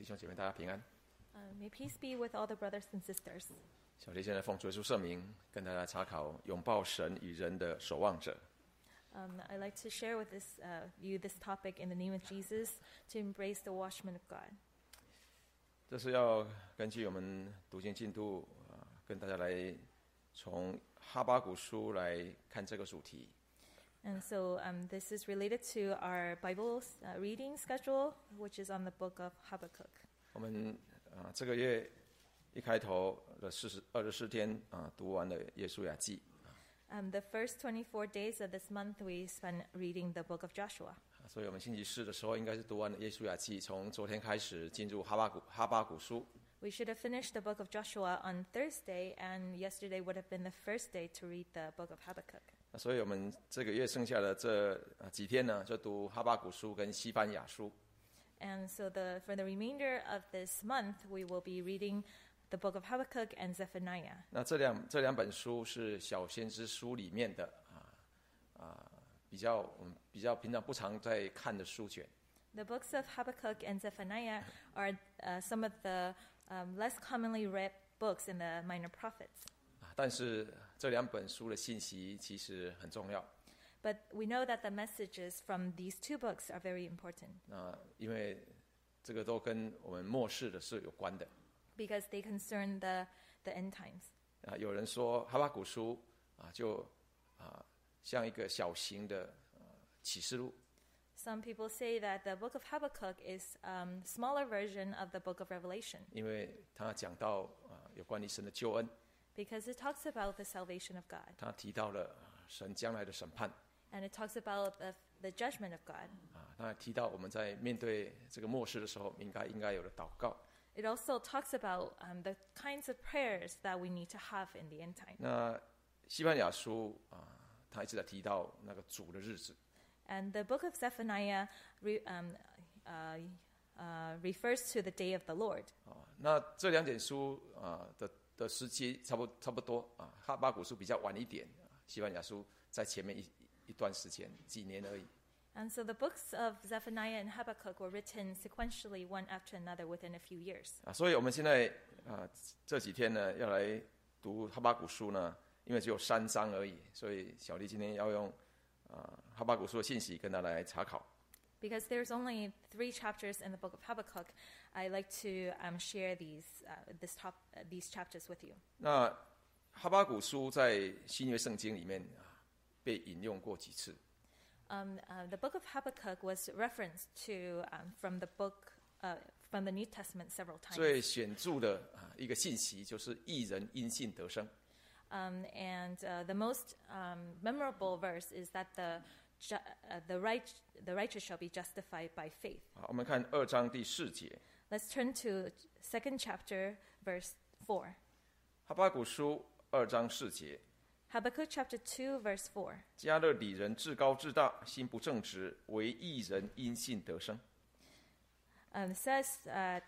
兄姐妹大家平安。 May peace be with all the brothers and sisters. 小弟现在奉主耶稣圣名，跟大家查考拥抱神与人的守望者。 I'd like to share with you this topic in the name of Jesus, to embrace the watchman of God. 这是要根据我们读经进度跟大家来从哈巴谷书来看这个主题。 And so this is related to our Bible reading schedule, which is on the book of Habakkuk. 我们这个月一开头的24天读完了约书亚记。 The first 24 days of this month, we spent reading the book of Joshua. 所以我们星期四的时候应该是读完了约书亚记，从昨天开始进入哈巴谷书。 We should have finished the book of Joshua on Thursday, and yesterday would have been the first day to read the book of Habakkuk. 所以我们这个月剩下的这几天呢，就读哈巴谷书跟西番雅书。 And so for the remainder of this month, we will be reading the book of Habakkuk and Zephaniah. 那这两本书是小先知书里面的我们比较平常不常在看的书卷。 The books of Habakkuk and Zephaniah are some of the less commonly read books in the minor prophets. 但是这两本书的信息其实很重要。 But we know that the messages from these two books are very important. 因为这个都跟我们末世的事有关的。 Because they concern the end times. 有人说哈巴谷书就像一个小型的启示录。 Some people say that the book of Habakkuk is a smaller version of the book of Revelation. 因为他讲到有关于神的救恩。 Because it talks about the salvation of God. 他提到了神将来的审判。 And it talks about the judgment of God. 他提到我们在面对这个末世的时候应该有的祷告。 It also talks about the kinds of prayers that we need to have in the end time. 那西番雅书他一直在提到那个主的日子。 And the book of Zephaniah refers to the day of the Lord. 那这两本书的时期差不多哈巴谷书比较晚一点，西番雅书在前面一段时间，几年而已。 And so the books of Zephaniah and Habakkuk were written sequentially, one after another, within a few years. 所以我们现在这几天呢，要来读哈巴谷书呢，因为只有3章而已，所以小弟今天要用哈巴谷书的信息跟大家来查考。 Because there's only 3 chapters in the book of Habakkuk, I like to share these chapters with you. 那哈巴谷书在新约圣经里面被引用过几次 ？The book of Habakkuk was referenced to from the New Testament several times. 最显著的一个信息就是义人因信得生。 And the most memorable verse is that the righteous shall be justified by faith. 我们看2章第4节。 Let's turn to 2nd chapter, verse 4. 哈巴谷书2章4节。 Habakkuk chapter 2, verse 4. 加勒底人至高至大，心不正直，唯义人因信得生。 It says that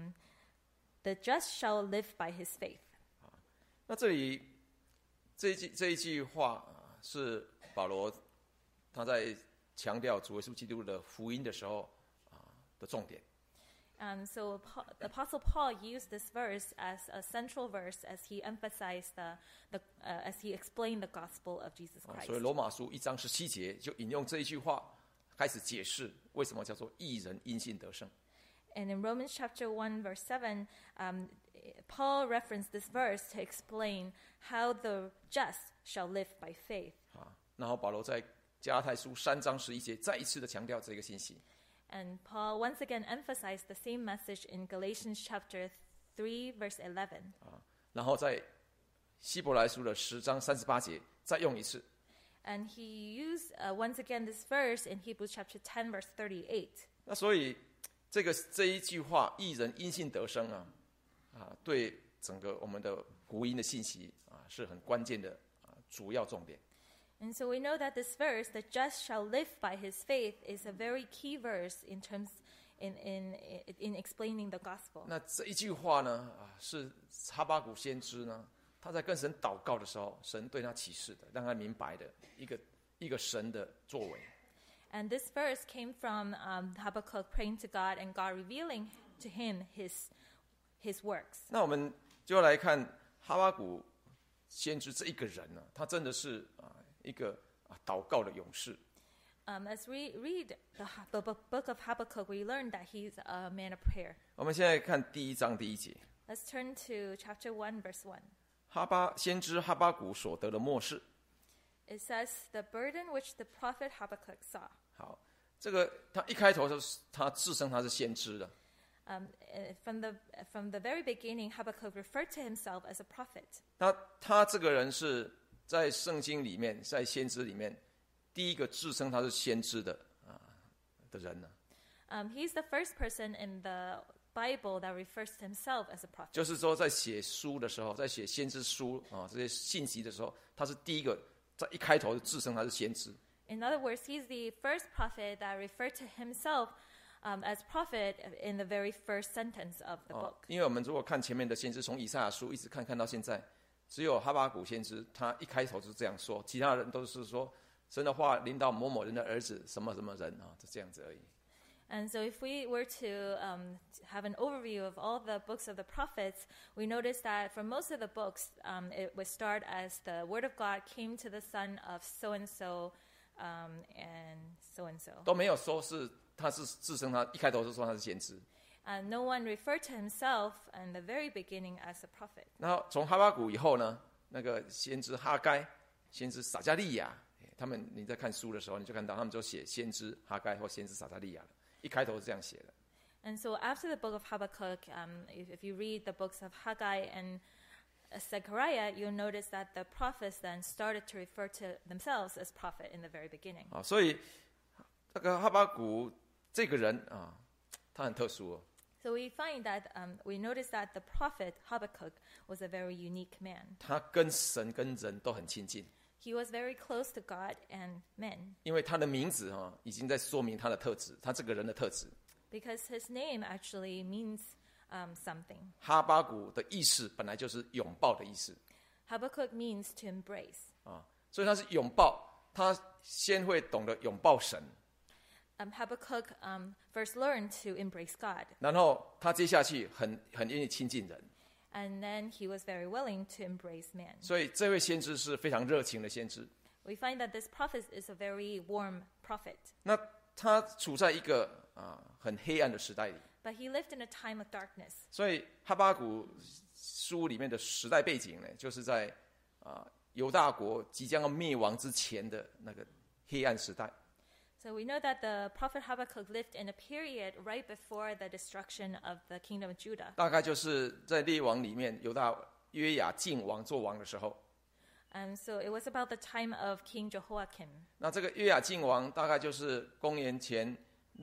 the just shall live by his faith. 那这里这一句话是保罗他在强调主耶稣基督的福音的时候的重点。 So the Apostle Paul used this verse as a central verse as he emphasized as he explained the gospel of Jesus Christ. 所以罗马书1章17节就引用这一句话，开始解释为什么叫做义人因信得生。 And in Romans chapter 1, verse 7, Paul referenced this verse to explain how the just shall live by faith. 然后保罗在加拉太书3章11节再一次的强调这个信息。 And Paul once again emphasized the same message in Galatians chapter 3, verse 11. 然后在希伯来书的10章38节再用一次。 And he used once again this verse in Hebrews chapter 10, verse 38. 那所以这一句话义人因信得生对整个我们的福音的信息是很关键的主要重点。 And so we know that this verse, the just shall live by his faith, is a very key verse in explaining the gospel. 那这一句话呢是哈巴谷先知呢他在跟神祷告的时候，神对他启示的，让他明白的一个神的作为。 And this verse came from Habakkuk praying to God and God revealing to him his works. 那我们就来看哈巴谷先知这一个人呢，他真的是一个祷告的勇士。 As we read the book of Habakkuk, we learn that he's a man of prayer. 我们现在看第1章第1节， Let's turn to chapter 1, verse 1. 先知哈巴谷所得的默示。 It says, the burden which the prophet Habakkuk saw. 好，这个他一开头就是他自称他是先知的。 From the very beginning, Habakkuk referred to himself as a prophet. 他这个人是在圣经里面，在先知里面第一个自称他是先知的人呢。 He's the first person in the Bible that refers to himself as a prophet. 就是说，在写书的时候，在写先知书这些信息的时候，他是第一个在一开头就自称他是先知。 In other words, he's the first prophet that referred to himself as prophet in the very first sentence of the book. 因为我们如果看前面的先知，从以赛亚书一直看到现在，只有哈巴谷先知他一开头是这样说，其他人都是说神的话临到某某人的儿子什么什么人就这样子而已。 And so if we were to have an overview of all the books of the prophets, we notice that for most of the books, it would start as the word of God came to the son of so-and-so and so-and-so. 都没有说是他是自称他一开头就说他是先知。 And no one referred to himself in the very beginning as a prophet. 然后从哈巴谷以后呢，那个先知哈该、先知撒迦利亚，他们你在看书的时候，你就看到他们就写先知哈该或先知撒迦利亚了。一开头是这样写的。 And so after the book of Habakkuk, if you read the books of Haggai and Zechariah, you'll notice that the prophets then started to refer to themselves as prophet in the very beginning. 所以这个哈巴谷这个人他很特殊哦。 So we find that we notice that the prophet Habakkuk was a very unique man. 他跟神跟人都很亲近。 He was very close to God and men. 因为他的名字已经在说明他的特质，他这个人的特质。 Because his name actually means something. 哈巴谷的意思本来就是拥抱的意思。 Habakkuk means to embrace. 所以他是拥抱，他先会懂得拥抱神。 Habakkuk first learned to embrace God. 然后他接下去很愿意亲近人。 And then he was very willing to embrace man. 所以这位先知是非常热情的先知。 We find that this prophet is a very warm prophet. 那他处在一个很黑暗的时代里。 But he lived in a time of darkness. 所以哈巴谷书里面的时代背景呢，就是在犹大国即将要灭亡之前的那个黑暗时代。 So we know that the prophet Habakkuk lived in a period right before the destruction of the kingdom of Judah. 大概就是在列王里面，犹大约雅敬王做王的时候。 So it was about the time of King Jehoiakim. 那这个约雅敬王大概就是公元前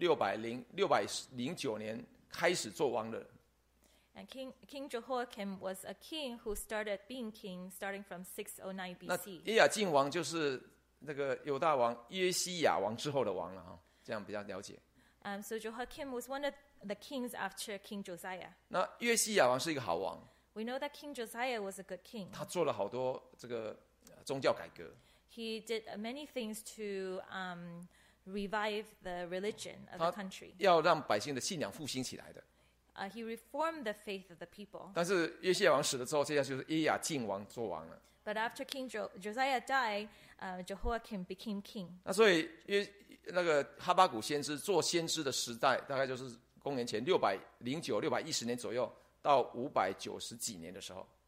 609年开始做王的。 And King Jehoiakim was a king who started being king starting from 609 BC. 那约雅敬王就是那个犹大王约西亚王之后的王了这样比较了解。 So Jehoiakim was one of the kings after King Josiah. 那约西亚王是一个好王。 We know that King Josiah was a good king. 他做了好多这个宗教改革。 He did many things to revive the religion of the country. 要让百姓的信仰复兴起来的。 He reformed the faith of the people. 但是约西亚王死了之后，接下来就是约雅敬王做王了。 But after King Josiah died, Jehoiakim became king. 那所以那个哈巴谷先知做先知的时代，大概就是公元前609、610年左右到590几年的时候。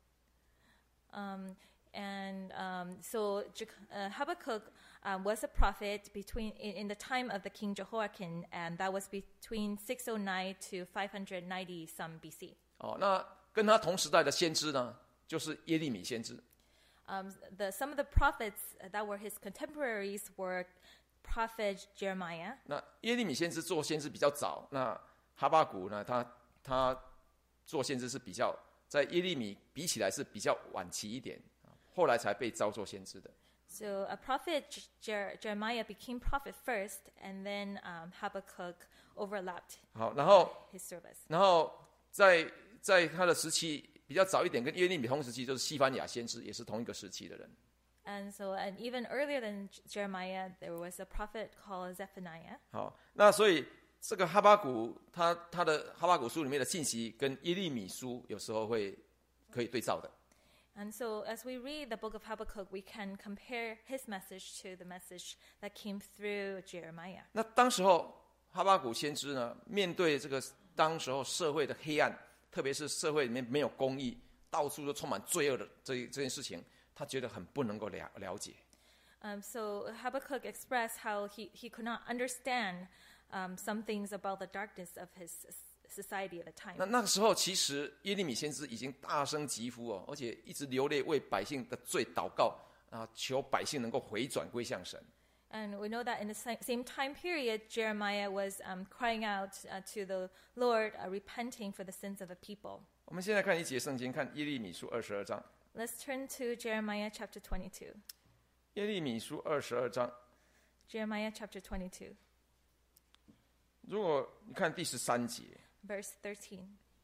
So Habakkuk was a prophet in the time of the King Jehoiakim, and that was between 609 to 590 some BC. 那跟他同时代的先知呢，就是耶利米先知。 Some of the prophets that were his contemporaries were prophet Jeremiah. 那耶利米先知做先知比较早，那哈巴谷呢，他做先知是比较在耶利米比起来是比较晚期一点，后来才被召做先知的。 So a prophet Jeremiah became prophet first, and then Habakkuk overlapped 好，然后 his service. 然后在他的时期比较早一点，跟耶利米同时期就是西番雅先知，也是同一个时期的人。 And even earlier than Jeremiah, there was a prophet called Zephaniah. 好，那所以这个哈巴谷他的哈巴谷书里面的信息跟耶利米书有时候可以对照的。 And so as we read the book of Habakkuk, we can compare his message to the message that came through Jeremiah. 那当时候哈巴谷先知呢，面对这个当时候社会的黑暗，特别是社会里面没有公义，到处都充满罪恶的这件事情，他觉得很不能够了解。 So Habakkuk expressed how he could not understand some things about the darkness of his society at the time. 那个时候，其实耶利米先知已经大声疾呼而且一直流泪为百姓的罪祷告求百姓能够回转归向神。 And we know that in the same time period, Jeremiah was crying out to the Lord, repenting for the sins of the people. 我们现在看一节圣经，看耶利米书22章。 Let's turn to Jeremiah chapter 22. 耶利米书22章。 Jeremiah chapter 22. 如果你看第13节。 Verse 13.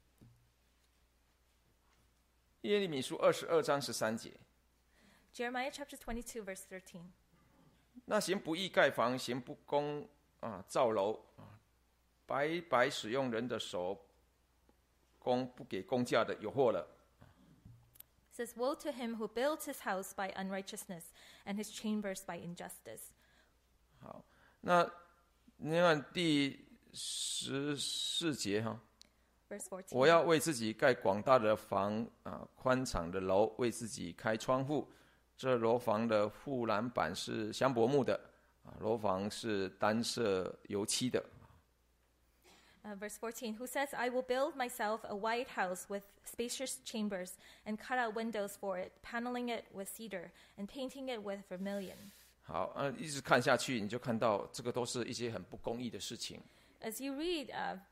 耶利米书22章13节。 Jeremiah chapter 22, verse 13. 那行不义盖房，行不公造楼白白使用人的手工，不给工价的有祸了。 It says, "Woe to him who builds his house by unrighteousness and his chambers by injustice." 好，那你看第14节哈。 Verse 14. 我要为自己盖广大的房宽敞的楼，为自己开窗户。这楼房的护栏板是香柏木的，楼房是单色油漆的。 Verse 14, who says, "I will build myself a white house with spacious chambers, and cut out windows for it, paneling it with cedar, and painting it with vermilion." 好，一直看下去，你就看到这个都是一些很不公义的事情。 As you read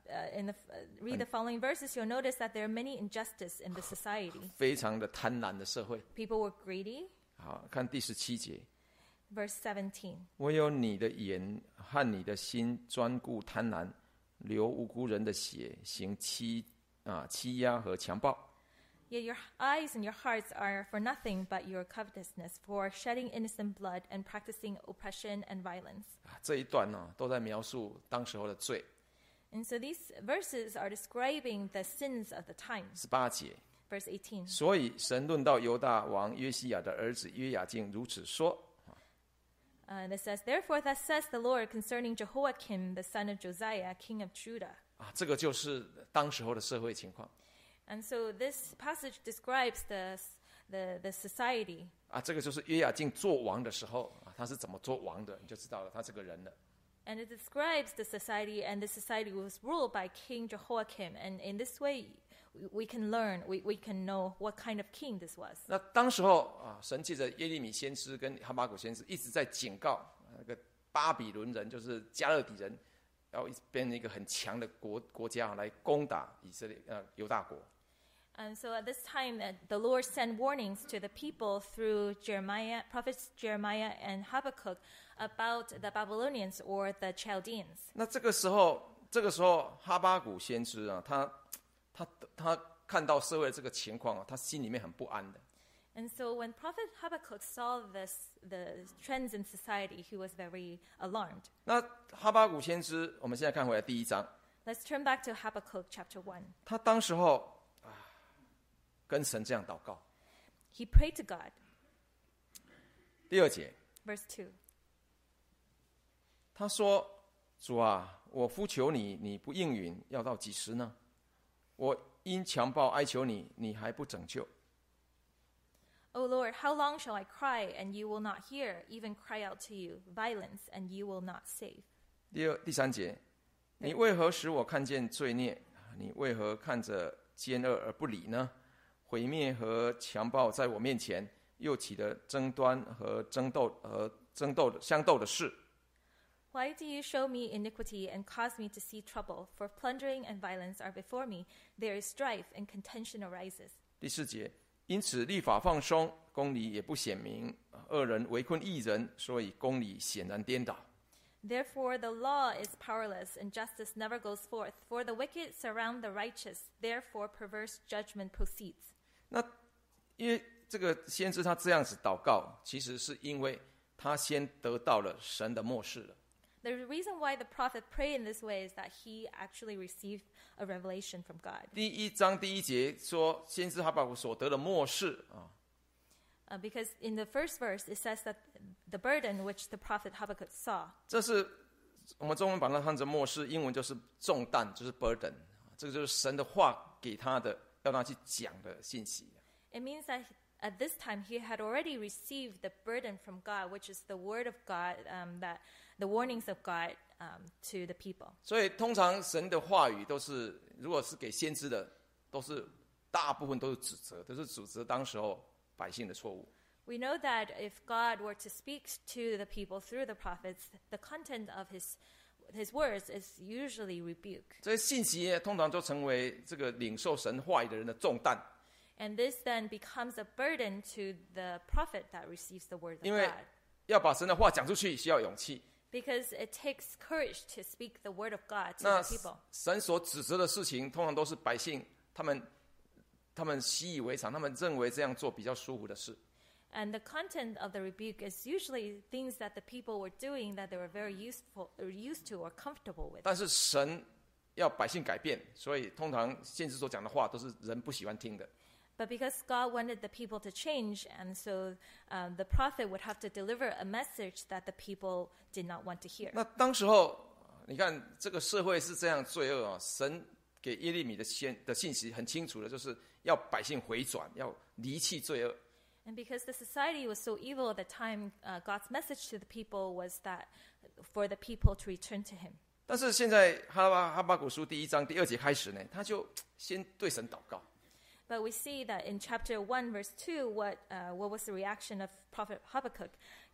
read the following verses, you'll notice that there are many injustice in the society. 非常的贪婪的社会。 People were greedy. 好，看第17节。 Verse 17. 唯有你的眼和你的心专顾贪婪，流无辜人的血，行欺压和强暴。 Yet your eyes and your hearts are for nothing but your covetousness, for shedding innocent blood and practicing oppression and violence. 这一段都在描述当时候的罪。 And so these verses are describing the sins of the time. 18节。 Verse 18. 所以神论到犹大王约西亚的儿子约雅敬如此说。 And it says, "Therefore thus says the Lord concerning Jehoiakim, the son of Josiah, king of Judah." 这个就是当时候的社会情况。 And so this passage describes the society. 这个就是约雅敬做王的时候他是怎么做王的，你就知道了他这个人了。 And it describes the society, and the society was ruled by King Jehoiakim. And in this way, we can learn, we can know what kind of king this was. 那当时候神借着耶利米先知跟哈巴谷先知一直在警告那个巴比伦人，就是加勒底人，要变成一个很强的国家来攻打以色列犹大国。 And so at this time, the Lord sent warnings to the people through prophets Jeremiah and Habakkuk about the Babylonians or the Chaldeans. 那这个时候哈巴谷先知他看到社会的这个情况他心里面很不安的。 And so when Prophet Habakkuk saw the trends in society, he was very alarmed. 那哈巴谷先知，我们现在看回来第1章。 Let's turn back to Habakkuk chapter 1. 他当时候跟神这样祷告。 He prayed to God. 第2节。 Verse 2. 他说：“主啊，我呼求你，你不应允，要到几时呢？我因强暴哀求你，你还不拯救。” O Lord, how long shall I cry, and you will not hear, even cry out to you, violence, and you will not save? 第3节，你为何使我看见罪孽？你为何看着奸恶而不理呢？毁灭和强暴在我面前，又起了争端和相斗的事。 Why do you show me iniquity and cause me to see trouble? For plundering and violence are before me. There is strife and contention arises. 第4节，因此律法放松，公理也不显明，恶人围困义人，所以公理显然颠倒。 Therefore the law is powerless, and justice never goes forth. For the wicked surround the righteous, therefore perverse judgment proceeds. 那因为这个先知他这样子祷告，其实是因为他先得到了神的默示了。 The reason why the prophet prayed in this way is that he actually received a revelation from God. 第1章第1节说，先知哈巴谷所得的默示啊， Because in the first verse it says that the burden which the prophet Habakkuk saw, 这是我们中文把它看成默示，英文就是重担，就是 burden。这个就是神的话给他的，要他去讲的信息。 it means that at this time he had already received the burden from God, which is the word of God, that the warnings of God to the people. 所以通常神的话语都是，如果是给先知的，都是大部分都是指责，都是指责当时候百姓的错误。 We know that if God were to speak to the people through the prophets, the content of his words is usually rebuke. 这些信息呢通常就成为这个领受神话语的人的重担， And this then becomes a burden to the prophet that receives the word of 因为 God. 要把神的话讲出去需要勇气。 Because it takes courage to speak the word of God to 那 the people. 神所指责的事情，通常都是百姓他们习以为常，他们认为这样做比较舒服的事。 And the content of the rebuke is usually things that the people were doing that they were very used to or comfortable with. 但是神要百姓改变，所以通常先知所讲的话都是人不喜欢听的。 But because God wanted the people to change, and so the prophet would have to deliver a message that the people did not want to hear. 那当时候，你看这个社会是这样罪恶啊，神给耶利米的信息很清楚的，就是要百姓回转，要离弃罪恶。 And because the society was so evil at the time, God's message to the people was that for the people to return to him. 但是现在哈巴谷书第1章第2节开始呢，他就先对神祷告。 But we see that in chapter 1, verse 2, what was the reaction of Prophet Habakkuk?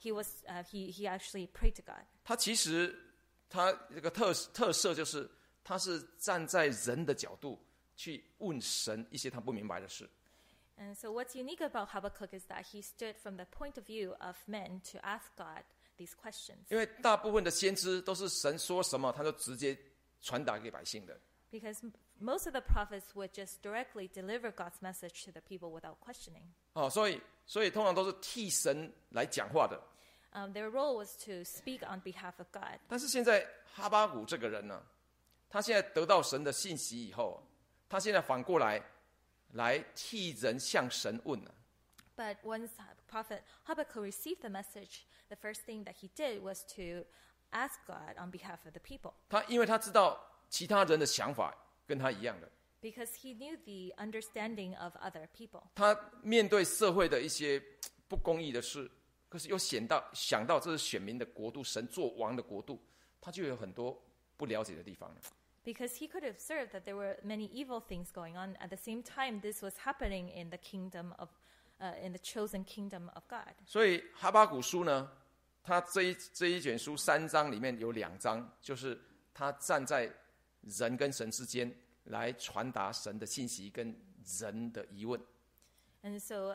He actually prayed to God. 他其实他这个特色就是，他是站在人的角度去问神一些他不明白的事。 And so what's unique about Habakkuk is that he stood from the point of view of men to ask God these questions. 因为大部分的先知都是神说什么，他就直接传达给百姓的。 Because most of the prophets would just directly deliver God's message to the people without questioning. 所以通常都是替神来讲话的。 Their role was to speak on behalf of God. 但是现在哈巴谷这个人呢，他现在得到神的信息以后，他现在反过来替人向神问了。 But once Prophet Habakkuk received the message, the first thing that he did was to ask God on behalf of the people. 因为他知道其他人的想法跟他一样的， Because he knew the understanding of other people. 他面对社会的一些不公义的事，可是又想到这是选民的国度，神做王的国度，他就有很多不了解的地方了。 Because he could observe that there were many evil things going on. At the same time, this was happening in the kingdom of, in the chosen kingdom of God. 所以哈巴谷书呢，他这一卷书3章里面有2章，就是他站在人跟神之间来传达神的信息跟人的疑问。 And so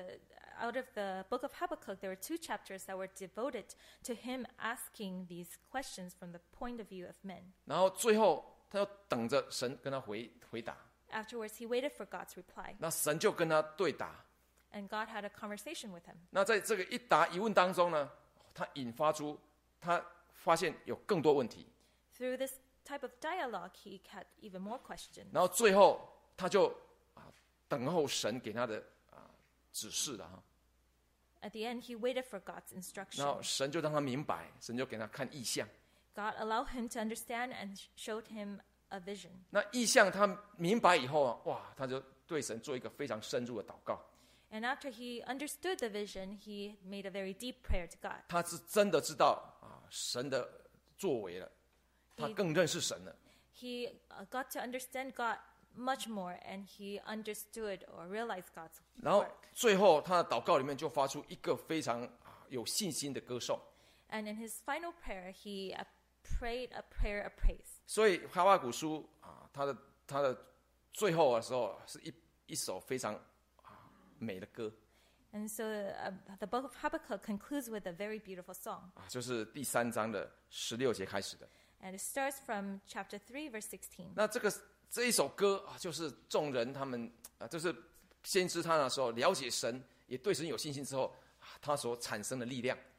out of the book of Habakkuk, there were 2 chapters that were devoted to him asking these questions from the point of view of men. 然后最后他又等着神跟他回答， Afterwards, he waited for God's reply. 那神就跟他对答。 And God had a conversation with him. 那在这个一答一问当中呢，他引发出他发现有更多问题， Through this type of dialogue, he had even more questions. 然后最后他就等候神给他的指示了哈。 At the end, he waited for God's 然 instruction. 后神就让他明白，神就给他看异象。 God allowed him to understand and showed him a vision. 那异象他明白以后啊，哇，他就对神做一个非常深入的祷告。 And after he understood the vision, he made a very deep prayer to God. 他是真的知道神的作为了，他更认识神了。 He got to understand God much more, and he understood or realized God's 然后 work. 最后他的祷告里面就发出一个非常有信心的歌颂。 And in his final prayer, he prayed a prayer of praise. 所以哈巴谷书他的最后的时候是一首非常美的歌 And so the book of Habakkuk concludes with a very beautiful song. 就是第3章的16节开始的。 And it starts from chapter 3, verse 16. 那这一首歌就是众人他们就是先知他那时候了解神，也对神有信心之后他所产生的力量。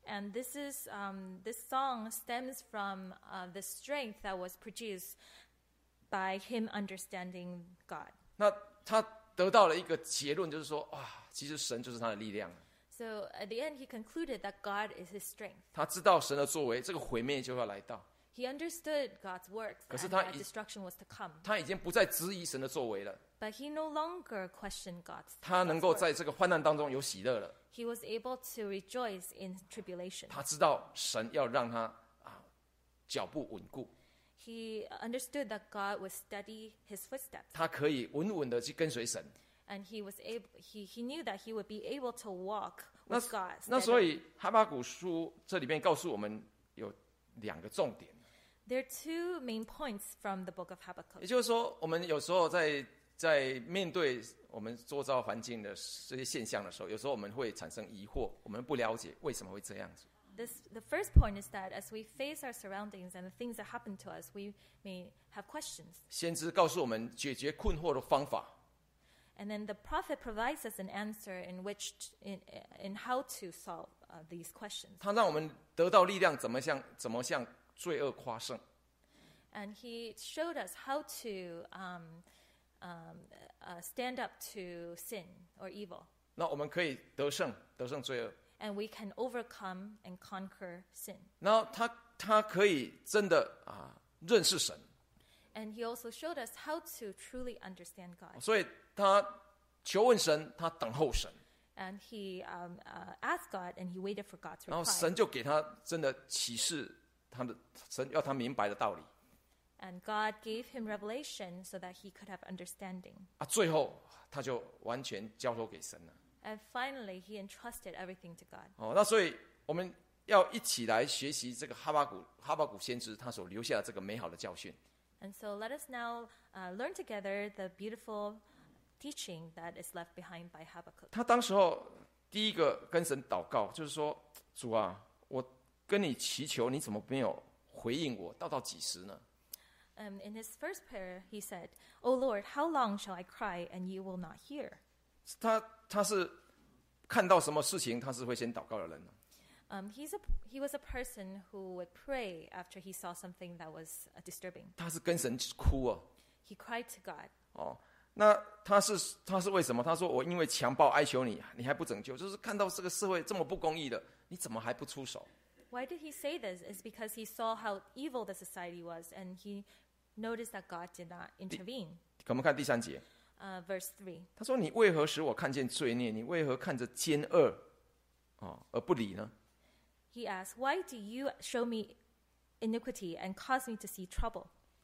And this song stems from the strength that was produced by him understanding God. 那他得到了一个结论，就是说，其实神就是他的力量。 So at the end, he concluded that God is his strength. 他知道神的作为，这个毁灭就要来到。 He understood God's works 可是 and 他 that destruction was to come. 他已經不再質疑神的作為了， But he no longer questioned God's 他能夠 works. 在這個患難當中有喜樂了。 He was able to rejoice in tribulation. 他知道神要讓他腳步穩固， He understood that God would steady his footsteps. 他可以穩穩的去跟隨神。 And he knew that he would be able to walk 那 with God. 那所 steadily. 以哈巴谷書這裡面告訴我們有兩個重點， There are two main points from the book of 也 Habakkuk. 就是說，我們有時候在面對我們周遭環境的這些現象的時候，有時候我們會產生疑惑，我們不了解為什麼會這樣子。 The first point is that as we face our surroundings and the things that happen to us, we may have questions. 先知告訴我們解決困惑的方法。 And then the prophet provides us an answer in how to solve these questions. 他讓我們得到力量，怎麼向罪惡誇勝。 And he showed us how to stand up to sin or evil. 那我們可以得勝罪惡。 And we can overcome and conquer sin. 然後他可以真的認識神， And he also showed us how to truly understand God. 所以他求問神，他等候神， And he asked God and he waited for God to 然後 reply. 神就給他真的啟示神要他明白的道理。 And God gave him revelation so that he could have understanding. 最後他就完全交託給神了。 And finally, he entrusted everything to God. 那所以我們要一起來學習這個哈巴谷先知他所留下的這個美好的教訓。 And so let us now learn together the beautiful teaching that is left behind by Habakkuk. 他當時候第一個跟神禱告，就是說，主啊，我跟你祈求，你怎麼沒有回應我？到幾時呢？ In his first prayer, he said, "O Lord, how long shall I cry and you will not hear?" 他是看到什麼事情，他是會先禱告的人。 He was a person who would pray after he saw something that was disturbing. 他是跟神哭啊。 He cried to God. 那他是為什麼？他說我因為強暴哀求你，你還不拯救，就是看到這個社會這麼不公義的，你怎麼還不出手？ Why did he say this? It's because he saw how evil the society was, and he noticed that God did not intervene. 我們看第3節， Verse 3. 他說：“你為何使我看見罪孽？你為何看着奸惡，而不理呢？” He asked, "Why do you show me iniquity and cause me to see trouble?"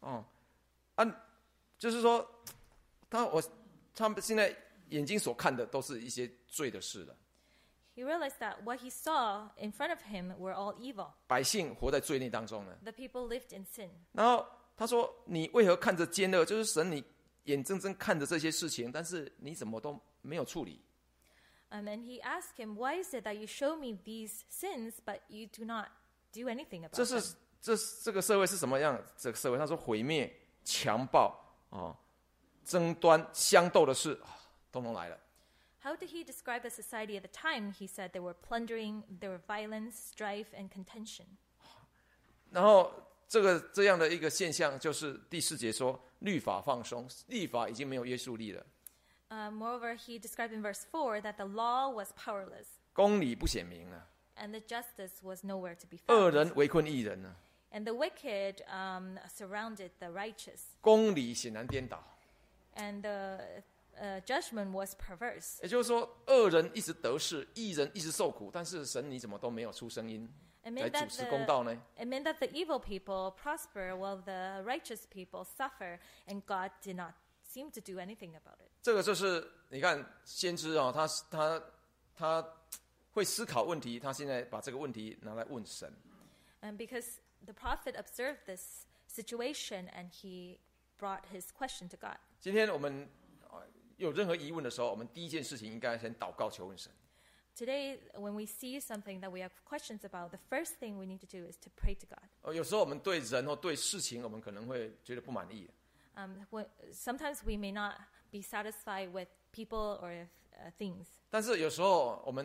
就是說，他們現在眼睛所看的都是一些罪的事了。 He realized that what he saw in front of him were all evil. 百姓活在罪孽當中呢。 The people lived in sin. 然後他說：“你為何看着奸惡？就是神，你眼睜睜看着這些事情，但是你怎麼都沒有處理？” And he asked him, "Why is it that you show me these sins, but you do not do anything about 這 them?" 是這個社會是什麼樣？這個社會，他說毀滅、強暴爭端、相鬥的事，通通來了。 How did he describe the society at the time? He said there were plundering, there were violence, strife, and contention. 然後這樣的一個現象，就是第4節說律法放鬆，律法已經沒有約束力了。 Moreover, he described in verse 4 that the law was powerless 公理不顯明了， and the justice was nowhere to be 惡 found. 人圍困義人了， And the wicked surrounded the righteous. 公理顯然顛倒。 And the judgment was perverse. 也就是說，惡人一直得勢，義人一直受苦，但是神你怎麼都沒有出聲音 It 來 meant 主持公道呢？ that the evil people prosper while the righteous people suffer, and God did not seem to do anything about it. 這個就是你看先知啊，他會思考問題，他現在把這個問題拿來問神。 And because the prophet observed this situation and he brought his question to God. 今天我們有任何疑問的時候，我們第一件事情應該先禱告求問神。 Today, when we see something that we have questions about, the first thing we need to do is to pray to God. 有時候我們對人或對事情，我們可能會覺得不滿意。 Sometimes we may not be satisfied with people or things. 但是有時候我們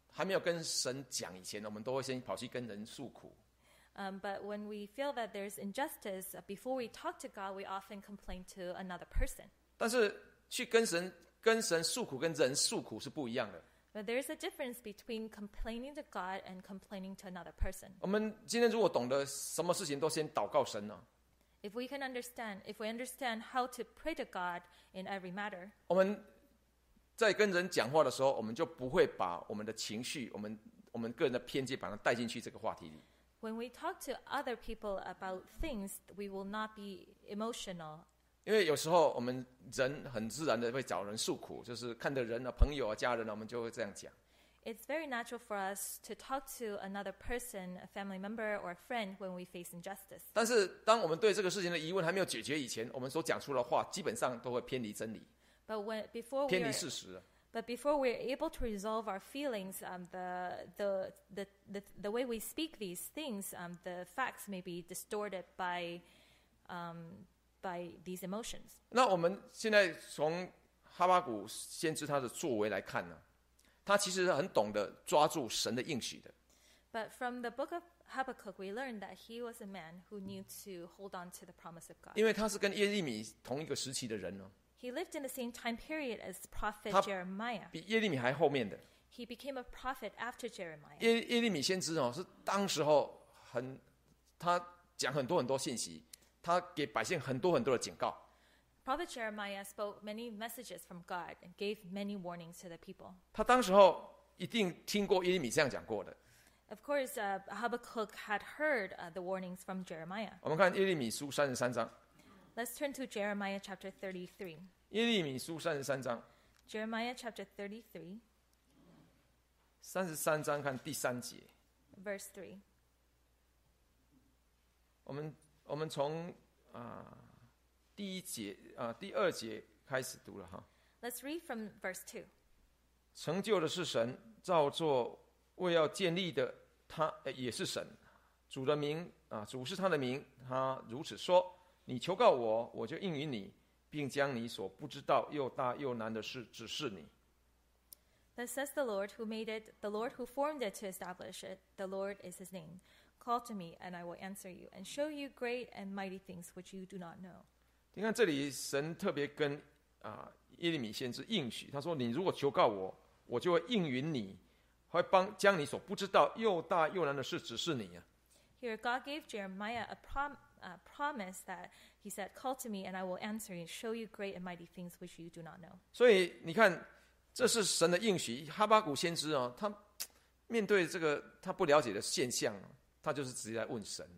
还没有跟神讲以前，我们都会先跑去跟人诉苦。 But when we feel that there's injustice, before we talk to God, we often complain to another person. 但是去跟神诉苦，跟人诉苦是不一样的。 But there's a difference between complaining to God and complaining to another person. 我们今天如果懂得什么事情都先祷告神呢、 If we understand how to pray to God in every matter, 我们在跟人讲话的时候，我们就不会把我们的情绪、我们个人的偏见，把它带进去这个话题里。 when we talk to other people about things, we will not be emotional. 因为有时候我们人很自然的会找人诉苦，就是看着人啊、朋友啊、家人啊，我们就会这样讲。 It's very natural for us to talk to another person, a family member or a friend, when we face injustice. 但是当我们对这个事情的疑问还没有解决以前，我们所讲出的话基本上都会偏离真理， But 偏离事实。 But before we're able to resolve our feelings, the way we speak these things, the facts may be distorted by these emotions. 那我们现在从哈巴谷先知他的作为来看呢，他其实很懂得抓住神的应许的。 But from the book of Habakkuk, we learned that he was a man who knew to hold on to the promise of God. 因为他是跟耶利米同一个时期的人呢， He lived in the same time period as prophet 他 Jeremiah. 比耶利米还后面的。 He became a prophet after Jeremiah. 耶利米先知是当时候他讲很多信息，他给百姓很多的警告。 Prophet Jeremiah spoke many messages from God and gave many warnings to the people. 他当时候一定听过耶利米这样讲过的。 Of course, Habakkuk had heard the warnings from Jeremiah. 我们看耶利米书33章， Let's turn to Jeremiah chapter 33. 耶利米书33章 Jeremiah chapter 33, ，33章看第3节。 verse 3. 我们从第2节开始读了哈。 Let's read from verse 2. 成就的是神，照做为要建立的他也是神。主的名主是他的名，他如此说：你求告我，我就应允你，并将你所不知道又大又难的事指示你。 Thus says the Lord who made it, the Lord who formed it to establish it. The Lord is his name. Call to me, and I will answer you, and show you great and mighty things which you do not know. 你看这里，神特别跟耶利米先知应许，他说：你如果求告我，我就会应允你，会将你所不知道又大又难的事指示你啊。 Here, God gave Jeremiah a promise that he said, Call to me, and I will answer you, and show you great and mighty things which you do not know. 所以你看，这是神的应许。哈巴谷先知他面对这个他不了解的现象，他就是直接来问神。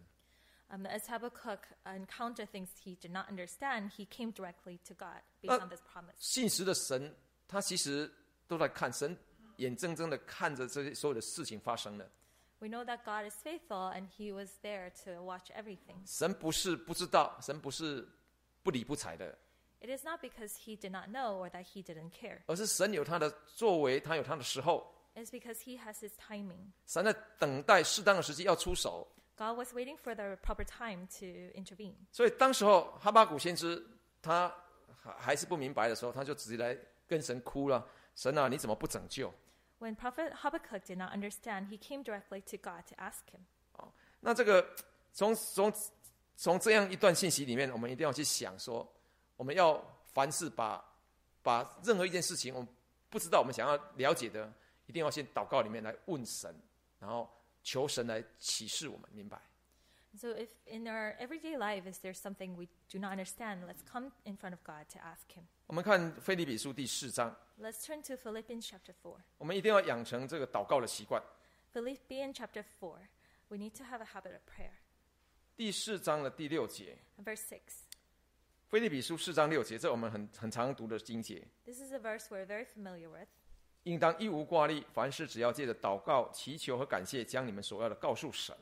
As Habakkuk encountered things he did not understand, he came directly to God based on this promise. 信实的神，他其实都在看，神眼睁睁的看着这些所有的事情发生了。 We know that God is faithful, and he was there to watch everything. 神不是不知道，神不是不理不睬的， It is not because he did not know or that he didn't care. 而是神有他的作为，他有他的时候。 It's because he has his timing. 神在等待适当的时机要出手。 God was waiting for the proper time to intervene. 所以当时候哈巴谷先知他还是不明白的时候，他就直接来跟神哭了：神啊，你怎么不拯救？ When Prophet Habakkuk did not understand, he came directly to God to ask him. 那这个从这样一段信息里面，我们一定要去想说，我们要凡事把任何一件事情，我们不知道我们想要了解的，一定要先祷告里面来问神，然后求神来启示我们明白。 So if in our everyday life is there something we do not understand, let's come in front of God to ask him. 我们看腓立比书第4章， Let's turn to Philippians chapter 4. 我们一定要养成这个祷告的习惯。 Philippians chapter 4. We need to have a habit of prayer. 第4章的第6节， Verse 6. 腓立比书4章6节，这我们很常读的经节。 This is a verse we're very familiar with. 应当一无挂虑，凡事只要借着祷告、祈求和感谢，将你们所要的告诉神。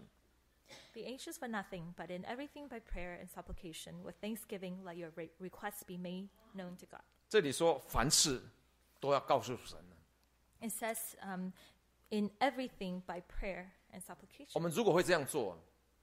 Be anxious for nothing, but in everything by prayer and supplication, with thanksgiving, let your requests be made known to God. 这里说凡事都要告诉神。 It says, in everything by prayer and 我 supplication. 们如果会这样做，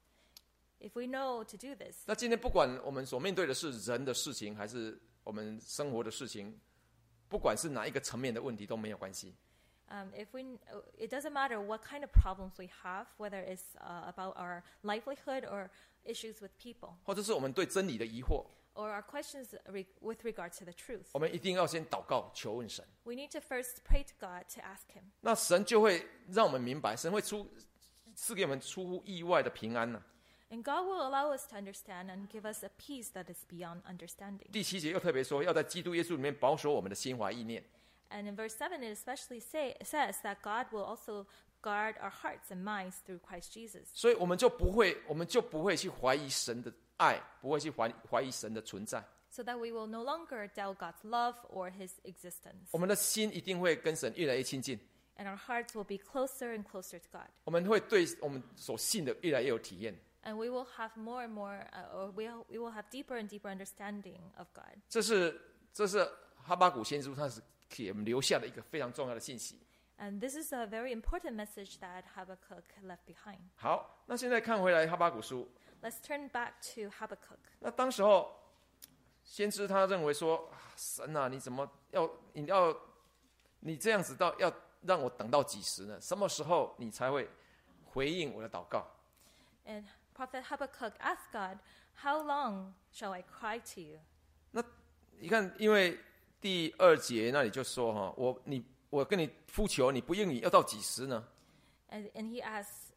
If we know to do this, 那今天不管我们所面对的是人的事情，还是我们生活的事情，不管是哪一个层面的问题都没有关系。 It doesn't matter what kind of problems we have, whether it's about our livelihood or issues with people, 或者是我们对真理的疑惑， or our questions with regard to the truth. 我们一定要先祷告求问神。 We need to first pray to God to ask Him. 那神就会让我们明白，神会赐给我们出乎意外的平安呢。 And God will allow us to understand and give us a peace that is beyond understanding. 第7节又特别说，要在基督耶稣里面保守我们的心怀意念。 And in verse 7, it especially says that God will also guard our hearts and minds through Christ Jesus. 所以我们就不会去怀疑神的爱，不会去怀疑神的存在。 So that we will no longer doubt God's love or His existence. 我们的心一定会跟神越来越亲近， And our hearts will be closer and closer to God. 我们会对我们所信的越来越有体验。 And we will have more and more, or we will have deeper and deeper understanding of God. 这是哈巴谷先知他是给我们留下的一个非常重要的信息。 And this is a very important message that Habakkuk left behind. 好，那现在看回来哈巴谷书， Let's turn back to Habakkuk. 那当时候先知他认为说，神啊，你怎么你这样子要让我等到几时呢？什么时候你才会回应我的祷告？ And Prophet Habakkuk asked God, "How long shall I cry to you?" 那你看，因为第2节那里就说哈，我跟你呼求，你不应允，要到几时呢？ And he asks,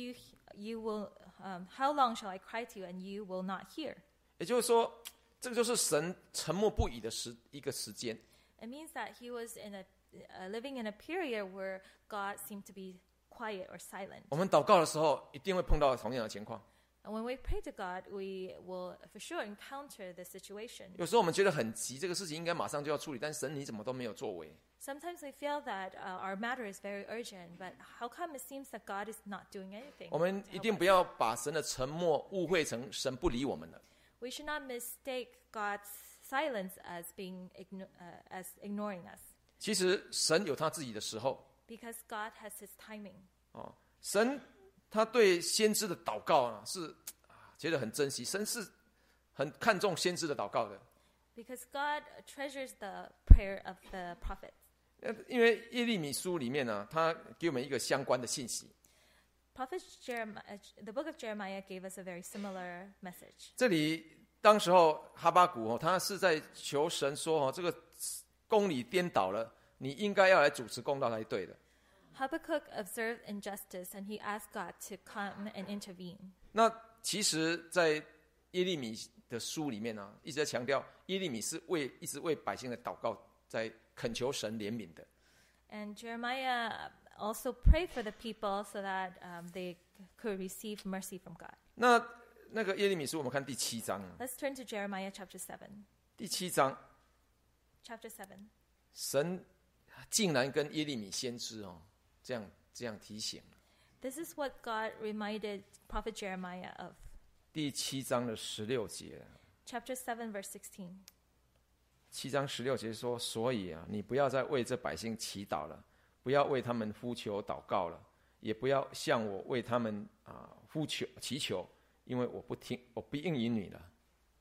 "You will, how long shall I cry to you, and you will not hear?" 也就是说，这个就是神沉默不语的一个时间。 It means that he was living in a period where God seemed to be quiet or silent. 我们祷告的时候，一定会碰到同样的情况。 And when we pray to God, we will for sure encounter this situation. 有时候我们觉得很急，这个事情应该马上就要处理，但神你怎么都没有作为？ Sometimes we feel that our matter is very urgent, but how come it seems that God is not doing anything? 我们一定不要把神的沉默误会成神不理我们了。 We should not mistake God's silence as as ignoring us, 其实神有他自己的时候 because God has His timing. 哦。神他对先知的祷告啊，是觉得很珍惜，神是很看重先知的祷告的。 Because God treasures the prayer of the prophet. 因为耶利米书里面呢，他给我们一个相关的信息。 Prophet Jeremiah, the book of Jeremiah gave us a very similar message. 这里当时候哈巴谷他是在求神说这个公理颠倒了，你应该要来主持公道才对的。 Habakkuk observed injustice, and he asked God to come and intervene. 那其实，在耶利米的书里面呢，一直在强调耶利米是一直为百姓的祷告，在恳求神怜悯的。 And Jeremiah also prayed for the people so that they could receive mercy from God. 那个耶利米书，我们看第7章。 Let's turn to Jeremiah chapter 7. 第7章， Chapter 7. 神竟然跟耶利米先知这样提醒。 This is what God reminded Prophet Jeremiah of. 第7章的16节。 Chapter 7, verse 16. 7章16节说：“所以啊，你不要再为这百姓祈祷了，不要为他们呼求祷告了，也不要向我为他们祈求，因为我不应允你了。”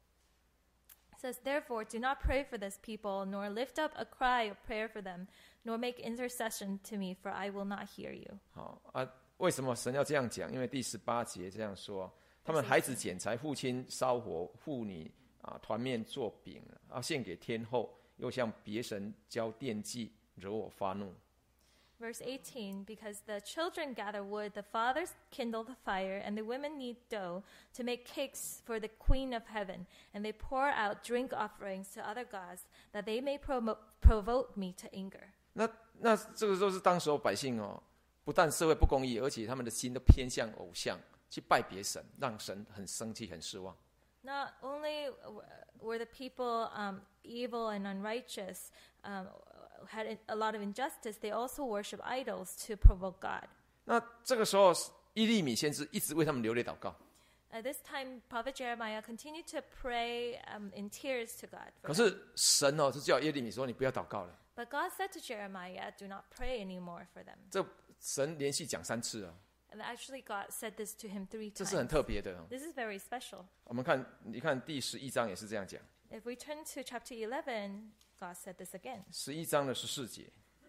It says, "Therefore, do not pray for this people, nor lift up a cry of prayer for them, nor make intercession to me, for I will not hear you." 好啊，为什么神要这样讲？因为第18节这样说：他们孩子捡柴，父亲烧火，妇女团面做饼，献给天后，又向别神交奠祭，惹我发怒。 Verse 18, "Because the children gather wood, the fathers kindle the fire, and the women knead dough to make cakes for the queen of heaven, and they pour out drink offerings to other gods, that they may provoke me to anger." 那这个都是当时候百姓不但社会不公义，而且他们的心都偏向偶像，去拜别神，让神很生气、很失望。 Not only were the people evil and unrighteous, had a lot of injustice, they also worship idols to provoke God. 那这个时候，耶利米先知一直为他们流泪祷告。 At this time, Prophet Jeremiah continued to pray in tears to God. 可是神就叫耶利米说：“你不要祷告了。” But God said to Jeremiah, "Do not pray anymore for them." 这神连续讲3次了， And actually, God said this to him 3 这是很 times. 特别的。 This is very special. 你看第11章也是这样讲。 If we turn to chapter 11, God said this again. 11章的14节，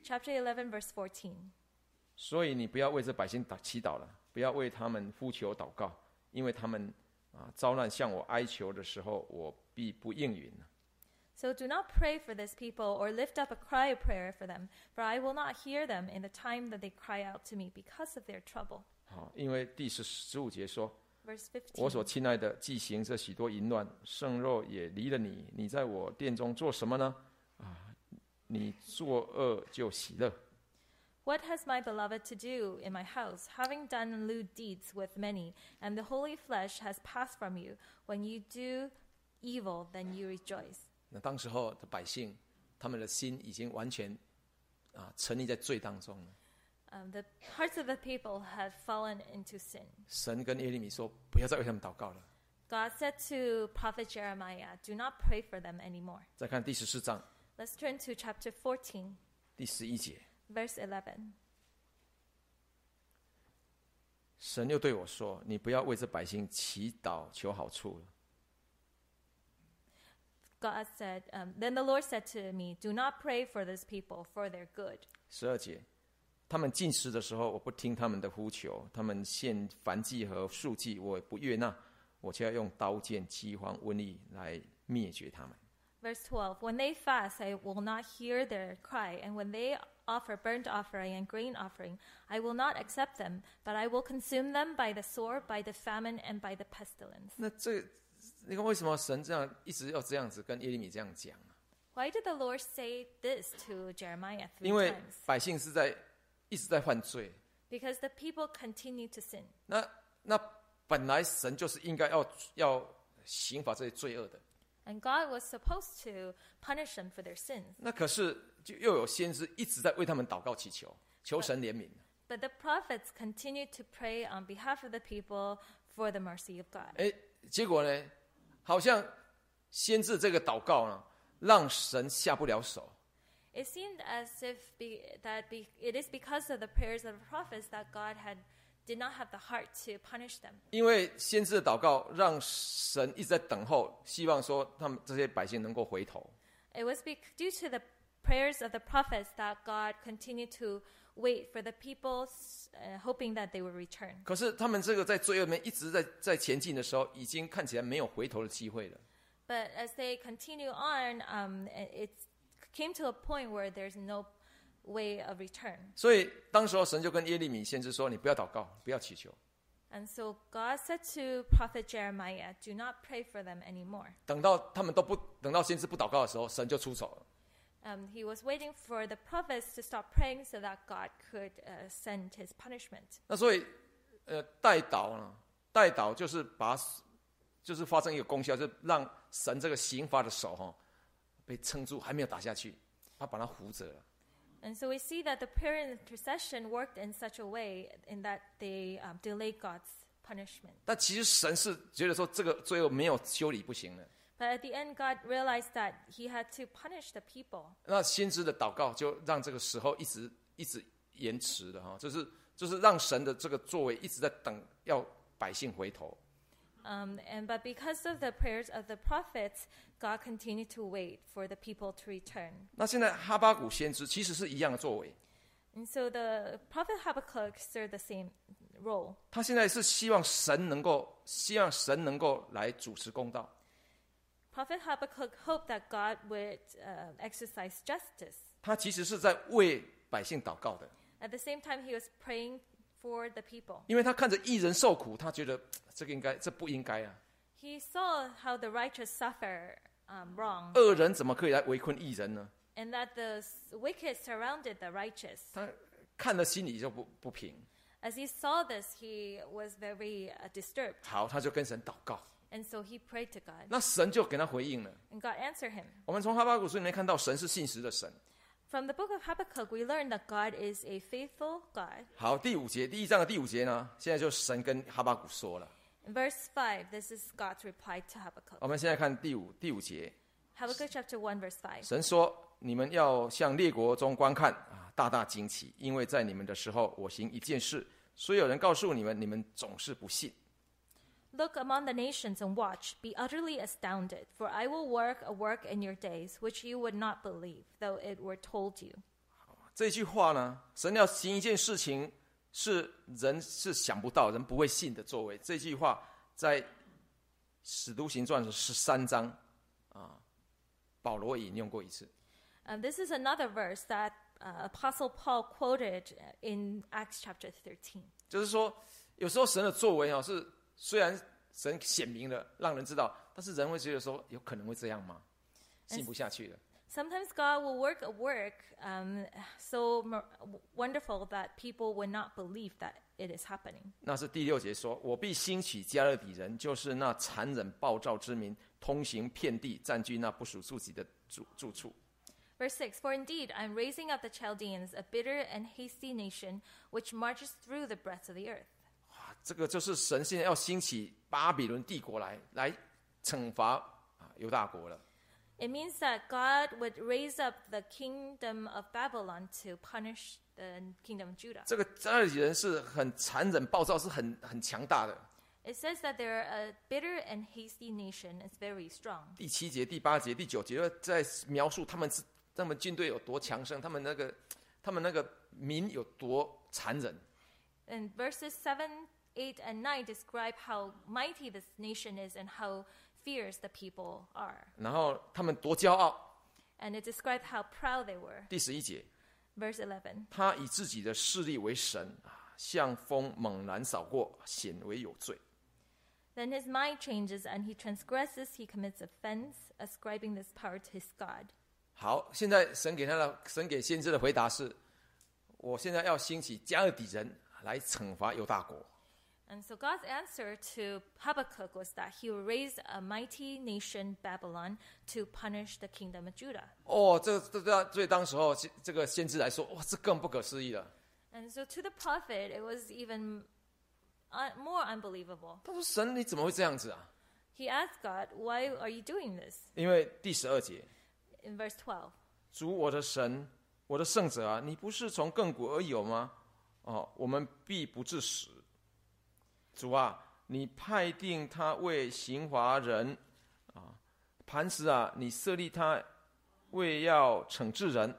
Chapter 11, verse 14. 所以你不要为这百姓祈祷了，不要为他们呼求祷告，因为他们遭难向我哀求的时候，我必不应允。 So do not pray for this people or lift up a cry of prayer for them, for I will not hear them in the time that they cry out to me because of their trouble. 好，因为第15节说， Verse 我所 15. 亲爱的，既行这许多淫乱，圣肉也离了你，你在我殿中做什么呢？你作恶就喜乐。 What has my beloved to do in my house, having done lewd deeds with many, and the holy flesh has passed from you? When you do evil, then you rejoice. 那当时候的百姓，他们的心已经完全沉溺在罪当中了。 The hearts of the people had fallen into sin. 神跟耶利米说，不要再为他们祷告了。 God said to Prophet Jeremiah, do not pray for them anymore. 再看第14章 Let's turn to chapter 14, 第11节， verse 11. 神又对我说：“你不要为这百姓祈祷求好处了。 God said, then the Lord said to me, do not pray for this people for their good. 12节，他们进食的时候，我不听他们的呼求；他们献燔祭和素祭，我不悦纳，我就要用刀剑、饥荒、瘟疫来灭绝他们。” Verse 12, when they fast, I will not hear their cry, and when they offer burnt offering and grain offering, I will not accept them, but I will consume them by the sword, by the famine, and by the pestilence. 那你看为什么神这样一直要这样子跟耶利米这样讲啊？ Why did the Lord say this to Jeremiah 3 因为 times? 百姓一直在犯罪。 Because the people continue to sin. 那本来神就是应该要刑罚这些罪恶的。 And God was supposed to punish them for their sins. 那可是就又有先知一直在为他们祷告祈求，求神怜悯。 But the prophets continued to pray on behalf of the people for the mercy of God. 结果呢，好像先知这个祷告呢，让神下不了手。 It seemed as if it is because of the prayers of the prophets that God did not have the heart to punish them. 因为先知的祷告让神一直在等候，希望说他们这些百姓能够回头。 It was due to the prayers of the prophets that God continued to wait for the people, hoping that they would return. 可是他们这个在罪恶里面一直在前进的时候，已经看起来没有回头的机会了。 But as they continue on, it came to a point where there's no way of return. 所以当时候神就跟耶利米先知说：“你不要祷告，不要祈求。” And so God said to Prophet Jeremiah, do not pray for them anymore. 等到先知不祷告的时候，神就出手了。 He was waiting for the prophets to stop praying so that God could send his punishment. 那所以，代祷就是发生一个功效，就是让神这个刑罚的手被撑住，还没有打下去，他把它扶着了。 And so we see that the prayer and intercession worked in such a way in that they delayed God's punishment. 但其实神是觉得说这个罪恶没有修理不行了。 But at the end, God realized that he had to punish the people. 那先知的祷告就让这个时候一直延迟的就是让神的这个作为一直在等，要百姓回头。 But because of the prayers of the prophets, God continued to wait for the people to return. 那现在哈巴谷先知其实是一样的作为， And so the prophet Habakkuk served the same role. 他现在是希望神能够来主持公道。 Prophet Habakkuk hoped that God would exercise justice. 他其实是在为百姓祷告的， At the same time, he was praying for the people. 因为他看着义人受苦，他觉得这不应该啊！ He saw how the righteous suffer wrong, 恶人怎么可以来围困义人呢？ and that the wicked surrounded the righteous. 他看了心里就不平。 As he saw this, he was very disturbed. 好，他就跟神祷告， And so he prayed to God. 那神就给他回应了。 And God answered him. 我们从哈巴谷书里面看到，神是信实的神。 From the book of Habakkuk, we learn that God is a faithful God. 好，第1章的第5节呢，现在就神跟哈巴谷说了。 In verse 5, this is God's reply to Habakkuk. 我们现在看第5节， Habakkuk chapter 1, verse 5. 神说：“你们要向列国中观看大大惊奇，因为在你们的时候，我行一件事，虽有人告诉你们，你们总是不信。” Look among the nations and watch, be utterly astounded, for I will work a work in your days, which you would not believe, though it were told you. 这句话呢，神要行一件事情，是人是想不到、人不会信的作为。这句话在使徒行传13章保罗引用过一次。 This is another verse that Apostle Paul quoted in Acts chapter 13. 就是说，有时候神的作为是虽然神显明了，让人知道，但是人会觉得说，有可能会这样吗？信不下去了。 Sometimes God will work a work so wonderful that people would not believe that it is happening. 那是第6节说：“我必兴起加勒底人，就是那残忍暴躁之民，通行遍地，占据那不属自己的住处。” Verse 6, For indeed I am raising up the Chaldeans, a bitter and hasty nation, which marches through the breadth of the earth. 这个就是神现在要兴起巴比伦帝国来惩罚犹大国了。 It means that God would raise up the kingdom of Babylon to punish the kingdom of Judah. 这个加勒底人是很残忍暴躁，是很强大的。 It says that they're a bitter and hasty nation. It's very strong. 第7节、第8节、第9节在描述他们军队有多强盛，他们那个民有多残忍。 And verses 7, 8, and 9 describe how mighty this nation is and how fierce the people are. 然后他们多骄傲。 And it described how proud they were. 第11节， Verse 11. 他以自己的势力为神，像风猛然扫过，显为有罪。 Then his mind changes and he transgresses, he commits offense, ascribing this power to his God. 好，现在神给先知的回答是：我现在要兴起加勒底人来惩罚犹大国。 And so God's answer to Habakkuk was that he will raise a mighty nation, Babylon, to punish the kingdom of Judah. 这对当时候这个先知来说，哇，这更不可思议了。 And so to the prophet, it was even more unbelievable. 他说：“神，你怎么会这样子啊？” He asked God, why are you doing this? 因为第12节， In verse 12. 主我的神，我的圣者啊，你不是从亘古而有吗？我们必不致死。主啊，你派定他为刑罚人，磐石啊，你设立他为要惩治人。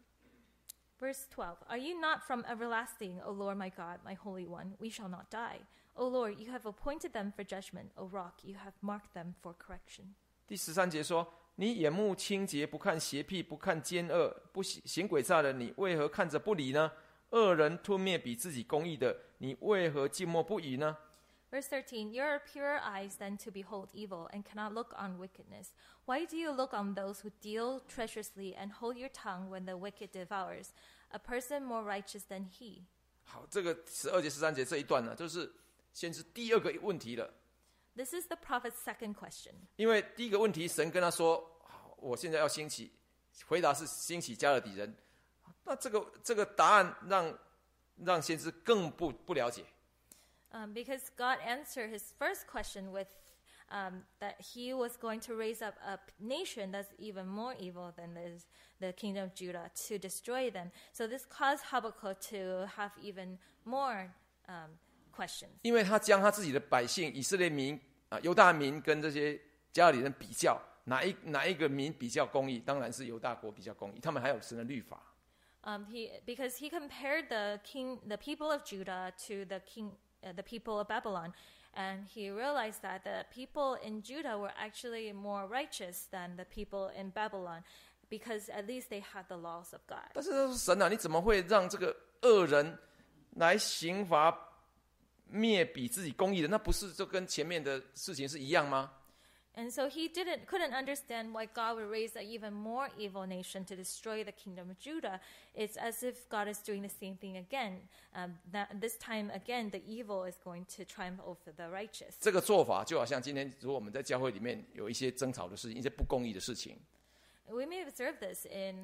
Verse 12. Are you not from everlasting, O Lord my God, my Holy One? We shall not die. O Lord, you have appointed them for judgment. O Rock, you have marked them for correction. 第13节说：你眼目清洁，不看邪僻，不看奸恶，不行诡诈的，你为何看着不理呢？恶人吞灭比自己公义的，你为何静默不语呢？ Verse 13, You are purer eyes than to behold evil, and cannot look on wickedness. Why do you look on those who deal treacherously, and hold your tongue when the wicked devours, a person more righteous than he? 好，这个12节、13节这一段呢，就是先是第二个问题了。 This is the prophet's second question. 因为第一个问题，神跟他说：我现在要兴起，回答是兴起加勒底人。那这个答案让先知更不了解。 Because God answered his first question with that he was going to raise up a nation that's even more evil than the kingdom of Judah to destroy them. So this caused Habakkuk to have even more questions. 因为他将他自己的百姓以色列民犹大民跟这些加勒底人比较，哪一个民比较公义？当然是犹大国比较公义，他们还有神的律法。 Because he compared the people of Judah to the people of Babylon, and he realized that the people in Judah were actually more righteous than the people in Babylon, because at least they had the laws of God. 但是他说神啊，你怎么会让这个恶人来刑罚灭比自己公义的？那不是就跟前面的事情是一样吗？ And so he couldn't understand why God would raise an even more evil nation to destroy the kingdom of Judah. It's as if God is doing the same thing again. This time again, the evil is going to triumph over the righteous. 这个做法就好像今天，如果我们在教会里面有一些争吵的事情，一些不公义的事情， We may observe this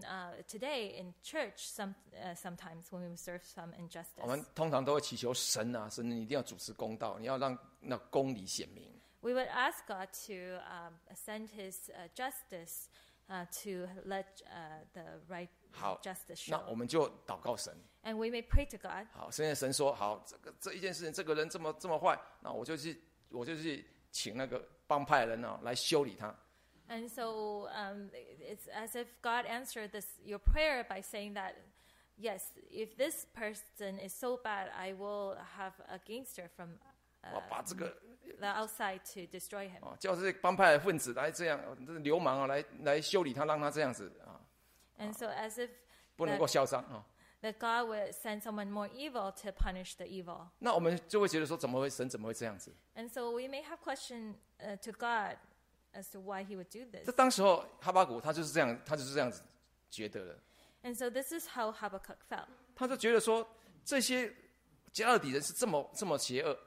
today in church sometimes when we observe some 我们 injustice. 通常都会祈求神啊，神你一定要主持公道，你要让那公理显明。 We would ask God to send his justice to let the right 好， justice 那 show. 我们就祷告神。 And we may pray to God. 好，现在神说好，这一件事情，这个人这么坏，那我就去请那个帮派人来修理他。 And so it's as if God answered your prayer by saying that yes, if this person is so bad, I will have a gangster from 把这个 the outside to destroy him. 叫这些帮派的分子来这样，这流氓啊，来修理他，让他这样子啊， And so as if 不能够嚣张啊。 that God would send someone more evil to punish the evil. 那我们就会觉得说，神怎么会这样子？ And so we may have question to God as to why he would do this. 这当时候哈巴谷他就是这样子觉得的， And so this is how Habakkuk felt. 他就觉得说这些加勒底人是这么邪恶，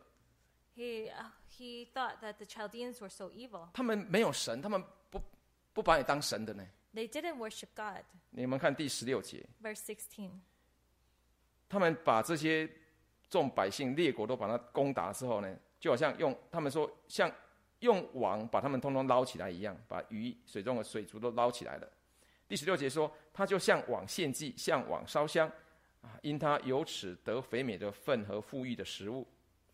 He thought that the Chaldeans were so evil. 他们没有神，他们不把你当神的呢。 They didn't worship God. 你们看第16节， Verse 16. 他们把这些众百姓列国都把他攻打之后呢，就好像他们说像用网把他们通通捞起来一样，把水中的水族都捞起来了。第16节说，他就像网献祭，像网烧香，因他有此得肥美的份和富裕的食物。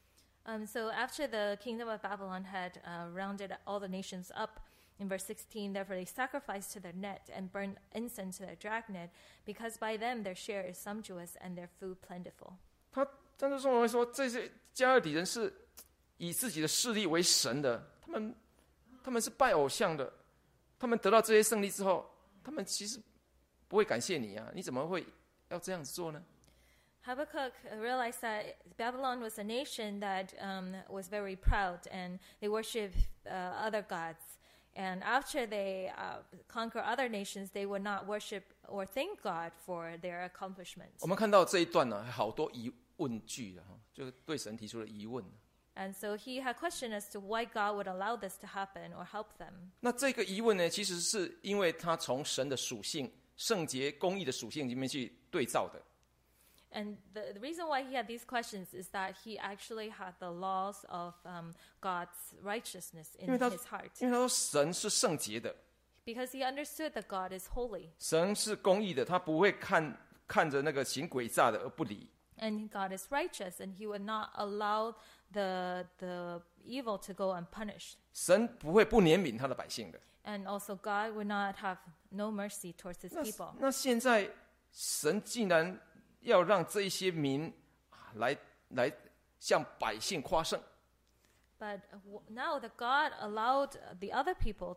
So after the kingdom of Babylon had rounded all the nations up, in verse 16, therefore they sacrificed to their net and burned incense to their dragnet, because by them their share is sumptuous and their food plentiful. 他张志松会说，这些加勒底人是以自己的势力为神的，他们是拜偶像的，他们得到这些胜利之后，他们其实不会感谢你啊，你怎么会要这样子做呢？ Habakkuk realized that Babylon was a nation that was very proud and they worshiped other gods. And after they conquer other nations, they would not worship or thank God for their accomplishments. 我们看到这一段呢，好多疑问句啊，就是对神提出了疑问。 And so he had questioned as to why God would allow this to happen or help them. 那这个疑问呢，其实是因为他从神的属性、圣洁、公义的属性里面去对照的。 And the reason why he had these questions is that he actually had the laws of God's righteousness in his heart. 因为他说神是圣洁的， Because he understood that God is holy. 神是公义的，他不会看着那个行诡诈的而不理。 And God is righteous, and he would not allow the evil to go unpunished. 神不会不怜悯他的百姓的。 And also God would not have no mercy towards his people. 那现在神竟然要让这一些民来向百姓夸胜， But now that God allowed the other people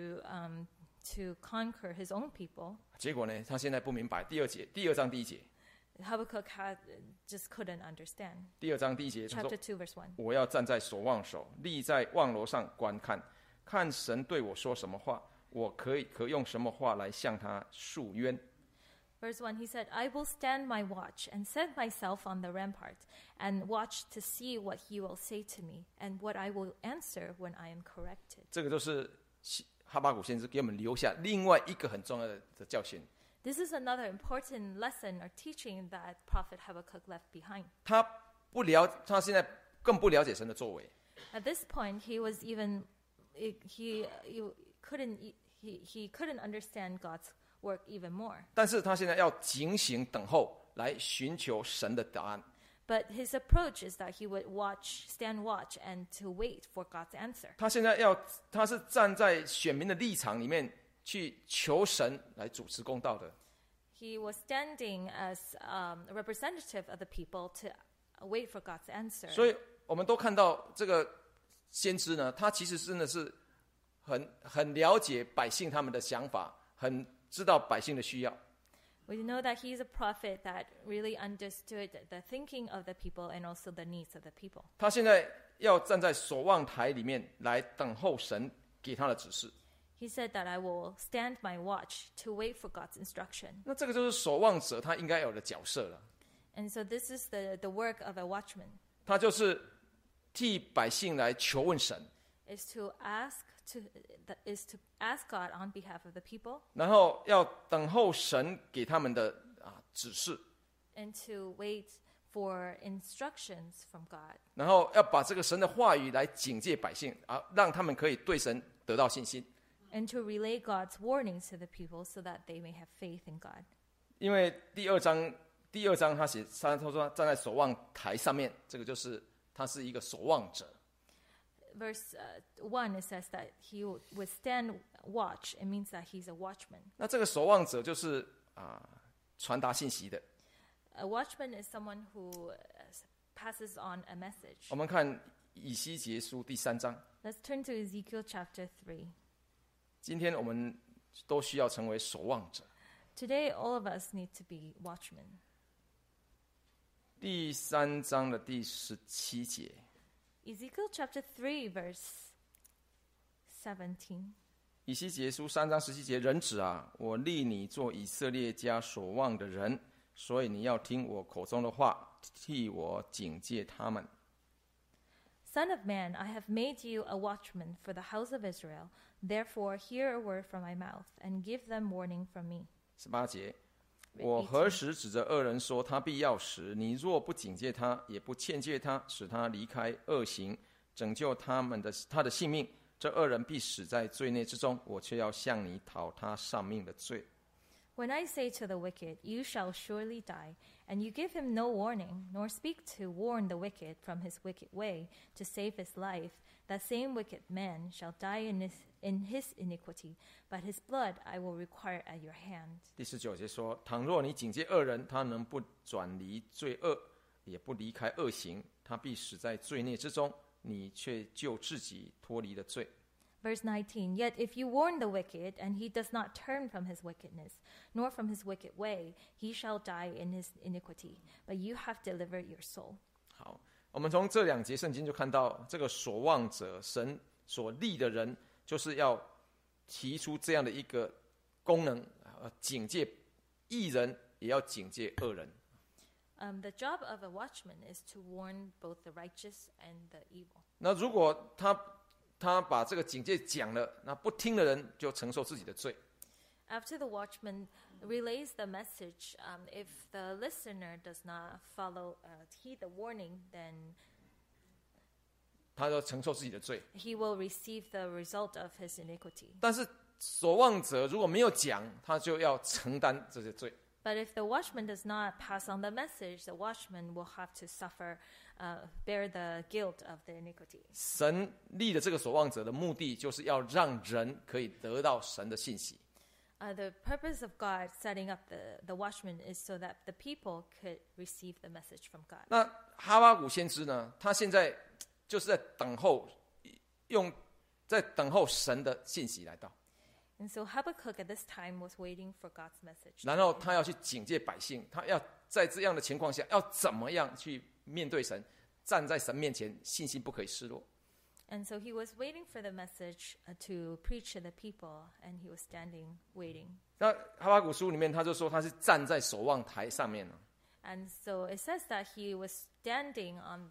to conquer his own people, 结果呢，他现在不明白。第二章第一节， Habakkuk just couldn't understand. 第2章第1节，他说 Chapter 2, verse 1. 我要站在守望手，立在望楼上观看，看神对我说什么话，我可用什么话来向他诉冤。 Verse 1, he said, I will stand my watch and set myself on the rampart and watch to see what he will say to me and what I will answer when I am corrected. 这个都是哈巴谷先知给我们留下另外一个很重要的教训。 This is another important lesson or teaching that Prophet Habakkuk left behind. 他现在更不了解神的作为。 At this point, he couldn't understand God's work even more. 但是他现在要警醒等候，来寻求神的答案。 But his approach is that he would stand watch, and to wait for God's answer. 他是站在选民的立场里面去求神来主持公道的。 He was standing as a representative of the people to wait for God's answer. 所以我们都看到这个先知呢，他其实真的是很了解百姓他们的想法，很知道百姓的需要。 We know that he's a prophet that really understood the thinking of the people and also the needs of the people. 他现在要站在守望台里面来等候神给他的指示。 He said that I will stand my watch to wait for God's instruction. 那这个就是守望者他应该有的角色了。 And so this is the work of a watchman, 他就是替百姓来求问神， is to ask God on behalf of the people, 然后要等候神给他们的指示， and to wait for instructions from God. 然后要把这个神的话语来警戒百姓，让他们可以对神得到信心。 And to relay God's warnings to the people so that they may have faith in God. 因为第二章他说站在守望台上面，这个就是他是一个守望者。 Verse 1, it says that he would stand watch. It means that he's a watchman. 那这个守望者就是传达信息的。 A watchman is someone who passes on a message. 我们看以西结书第3章。 Let's turn to Ezekiel chapter 3. 今天我们都需要成为守望者。 Today, all of us need to be watchmen. 第3章的第17节， Ezekiel chapter 3, verse 17. 以西结书3章17节，人子啊，我立你做以色列家守望的人，所以你要听我口中的话，替我警戒他们。 Son of man, I have made you a watchman for the house of Israel. Therefore, hear a word from my mouth, and give them warning from me. 18节，我何时指着恶人说他必要死？你若不警戒他，也不劝诫他，使他离开恶行，拯救他的性命，这恶人必死在罪孽之中，我却要向你讨他丧命的罪。 When I say to the wicked, you shall surely die, and you give him no warning, nor speak to warn the wicked from his wicked way, to save his life, that same wicked man shall die in his iniquity, but his blood I will require at your hand. 第19节说，倘若你警戒恶人，他能不转离罪恶，也不离开恶行，他必死在罪孽之中，你却救自己脱离了罪。 Verse 19, Yet if you warn the wicked, and he does not turn from his wickedness, nor from his wicked way, he shall die in his iniquity, but you have delivered your soul. 好，我们从这2节圣经就看到，这个守望者，神所立的人，就是要提出这样的一个功能，警戒义人，也要警戒恶人。 The job of a watchman is to warn both the righteous and the evil. 那如果他把这个警戒讲了，那不听的人就承受自己的罪。 After the watchman relays the message, if the listener does not heed the warning, then 他就承受自己的罪。 he will receive the result of his iniquity. 但是守望者如果没有讲，他就要承担这些罪。 But if the watchman does not pass on the message, the watchman will have to bear the guilt of the iniquity. 神立的这个守望者的目的，就是要让人可以得到神的信息。 The purpose of God setting up the watchman is so that the people could receive the message from God. 那哈巴谷先知呢？他现在就是在等候，在等候神的信息来到。 And so Habakkuk at this time was waiting for God's message. 然后他要去警戒百姓，他要在这样的情况下，要怎么样去面对神，站在神面前，信心不可以失落。 And so he was waiting for the message to preach to the people, and he was standing waiting. 那哈巴谷书里面他就说他是站在守望台上面了。 And so it says that he was standing on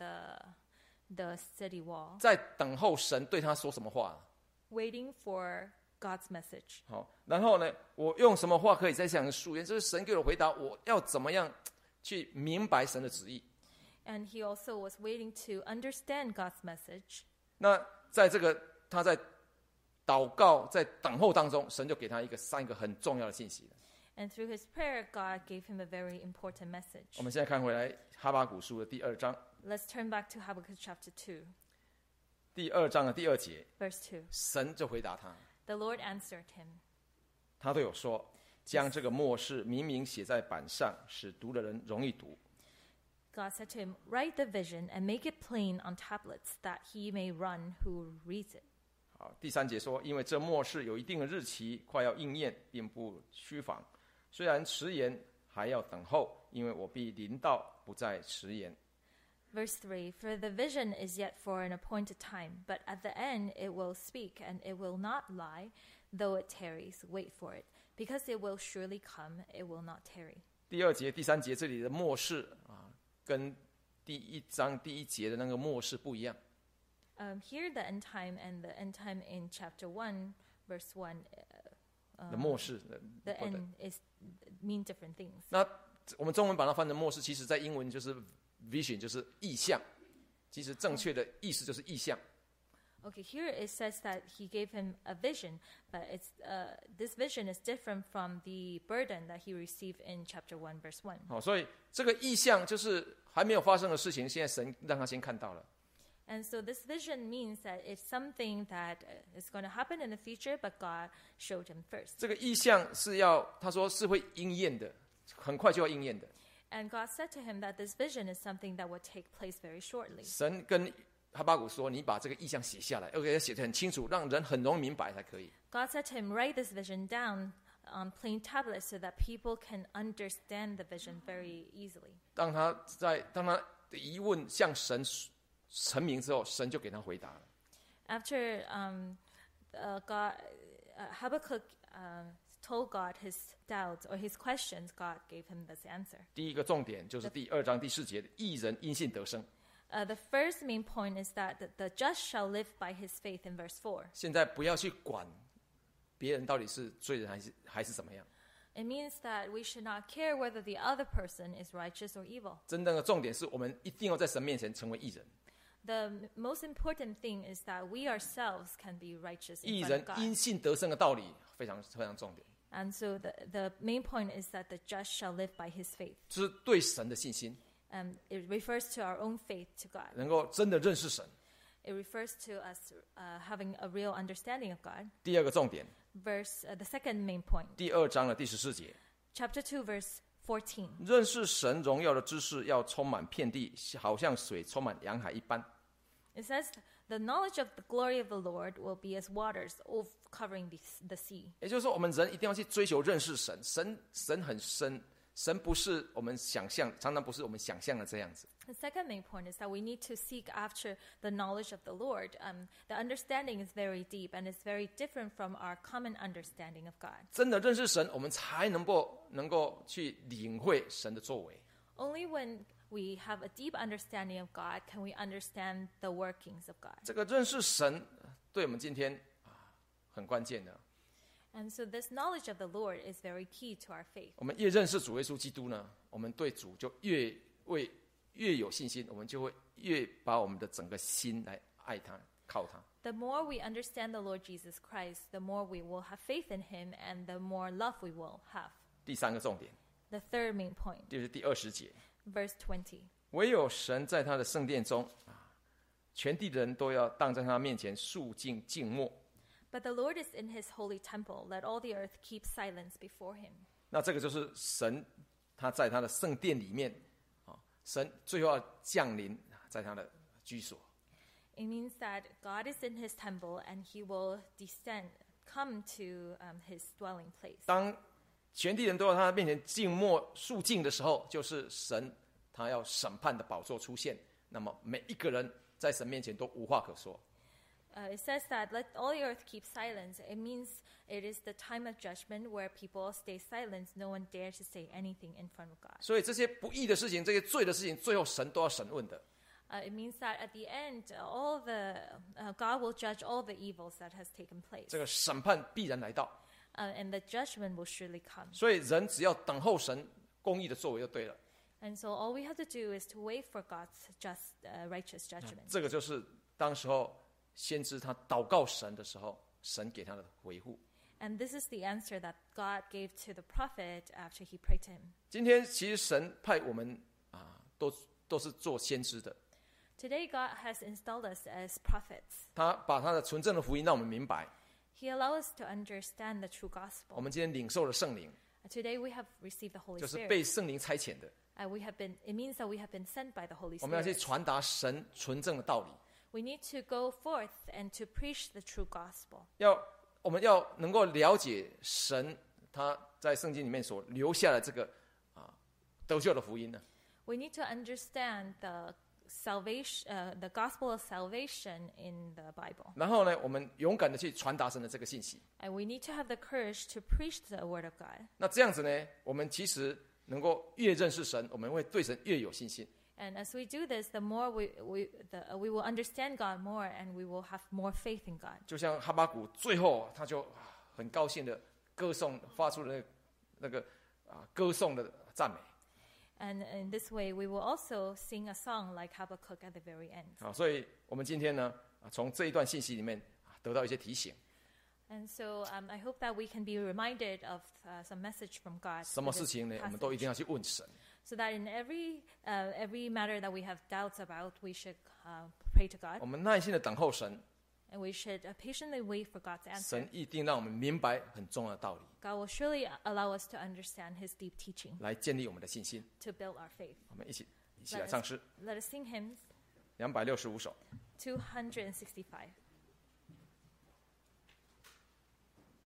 the city wall, 在等候神对他说什么话。 waiting for God's message. 好，然后呢，我用什么话可以再向树言？就是神给我回答，我要怎么样去明白神的旨意。 And he also was waiting to understand God's message. 那在这个他在祷告、在等候当中，神就给他3个很重要的信息。 And through his prayer, God gave him a very important message. 我们现在看回来哈巴谷书的第2章， Let's turn back to Habakkuk chapter 2, 第2章的第2节， verse 2. 神就回答他， The Lord answered him. 他对我说：“将这个默示明明写在板上，使读的人容易读。” God said to him, Write the vision and make it plain on tablets, that he may run who reads it. 好，第3节说：“因为这默示有一定的日期，快要应验，并不虚仿。虽然迟延，还要等候，因为我必临到，不再迟延。” Verse 3, For the vision is yet for an appointed time, but at the end it will speak, and it will not lie, though it tarries, wait for it, because it will surely come, it will not tarry. 第2节、第3节这里的默示跟第1章第1节的那个默示不一样。 Here the end time and the end time in chapter 1, verse 1, 的默示 the end mean different things. 那我们中文把它翻成默示，其实在英文就是 vision， 就是意象。其实正确的意思就是意象。 Okay, here it says that he gave him a vision, but this vision is different from the burden that he received in chapter 1, verse 1. 好，所以这个意象就是还没有发生的事情，现在神让他先看到了。 And so this vision means that it's something that is going to happen in the future, but God showed him first. 这个意象是他说是会应验的，很快就要应验的。 And God said to him that this vision is something that would take place very shortly. 神跟哈巴谷说：“你把这个意象写下来，而且要写得很清楚，让人很容易明白才可以。” God said to him, write this vision down on plain tablets so that people can understand the vision very easily. 当他的疑问向神陈明之后，神就给他回答了。 After Habakkuk told God his doubts or his questions, God gave him this answer. 第一个重点就是第2章第4节，义人因信得生。 The first main point is that the just shall live by his faith in verse 4. 现在不要去管别人到底是罪人还是怎么样， It means that we should not care whether the other person is righteous or evil. 真正的重点是我们一定要在神面前成为义人。 The most important thing is that we ourselves can be righteous 义 in front 人 of God. 因信得生的道理非常非常重点， And so the main point is that the just shall live by his faith. 就是对神的信心， It refers to our own faith to God. 能够真的认识神。 It refers to us having a real understanding of God. 第二个重点， The second main point, 第2章的第14节， chapter 2, verse 14. 认识神荣耀的知识要充满遍地，好像水充满洋海一般。 It says, the knowledge of the glory of the Lord will be as waters covering the sea. 也就是说，我们人一定要去追求认识神，神很深，神不是我们想象，常常不是我们想象的这样子。 The second main point is that we need to seek after the knowledge of the Lord. The understanding is very deep and it's very different from our common understanding of God. 真的认识神，我们才能够去领会神的作为。 Only when we have a deep understanding of God can we understand the workings of God. 这个认识神对我们今天很关键的。 And so this knowledge of the Lord is very key to our faith. 我们越认识主耶稣基督呢，我们对主就越有信心，我们就会越把我们的整个心来爱他，靠他。 The more we understand the Lord Jesus Christ, the more we will have faith in him and the more love we will have. 第3个重点 The third main point, 就是第20节， verse 20. 唯有神在他的圣殿中，全地的人都要当在他面前肃静静默。 But the Lord is in his holy temple. Let all the earth keep silence before him. 那这个就是神，他在他的圣殿里面，神最后要降临在他的居所。 It means that God is in his temple and he will come to his dwelling place. 当全地人都在他面前静默肃静的时候，就是神他要审判的宝座出现。那么每一个人在神面前都无话可说。 It says that let all the earth keep silence. It means it is the time of judgment where people stay silent. No one dares to say anything in front of God. 所以这些不义的事情，这些罪的事情，最后神都要审问的。 It means that at the end, God will judge all the evils that has taken place. 这个审判必然来到。 And the judgment will surely come. 所以人只要等候神公义的作为就对了。 And so all we have to do is to wait for God's righteous judgment. 这个就是当时候先知他祷告神的时候，神给他的回复。 And this is the answer that God gave to the prophet after he prayed to him. 今天其实神派我们都是做先知的， Today God has installed us as prophets. 他把他的纯正的福音让我们明白。 He allows us to understand the true 我 gospel. 们今天领受了圣灵， Today we have received the Holy 就是 Spirit. 被圣灵差遣的。 It means that we have been sent by the Holy 我们要去 Spirit. 传达神纯正的道理， We need to go forth and to preach the true gospel. 我们要能够了解神他在圣经里面所留下的这个得救的福音呢。 We need to understand the gospel of salvation in the Bible. 然后呢，我们勇敢的去传达神的这个信息。 And we need to have the courage to preach the word of God. 那这样子呢，我们其实能够越认识神，我们会对神越有信心。 And as we do this, the more we will understand God more and we will have more faith in God. 就像哈巴谷最后他就很高兴的歌颂，发出了那个歌颂的赞美。 And in this way, we will also sing a song like Habakkuk at the very end. 所以我们今天呢，从这一段信息里面得到一些提醒。 And so I hope that we can be reminded of some message from God. 什么事情呢？我们都一定要去问神。 So that in every matter that we have doubts about, we should pray to God. 我们耐心的等候神， And we should patiently wait for God to answer. 神一定让我们明白很重要的道理， God will surely allow us to understand His deep teaching 来建立我们的信心。 to build our faith. 我们一起来唱诗 Let us sing hymns 265首。 265.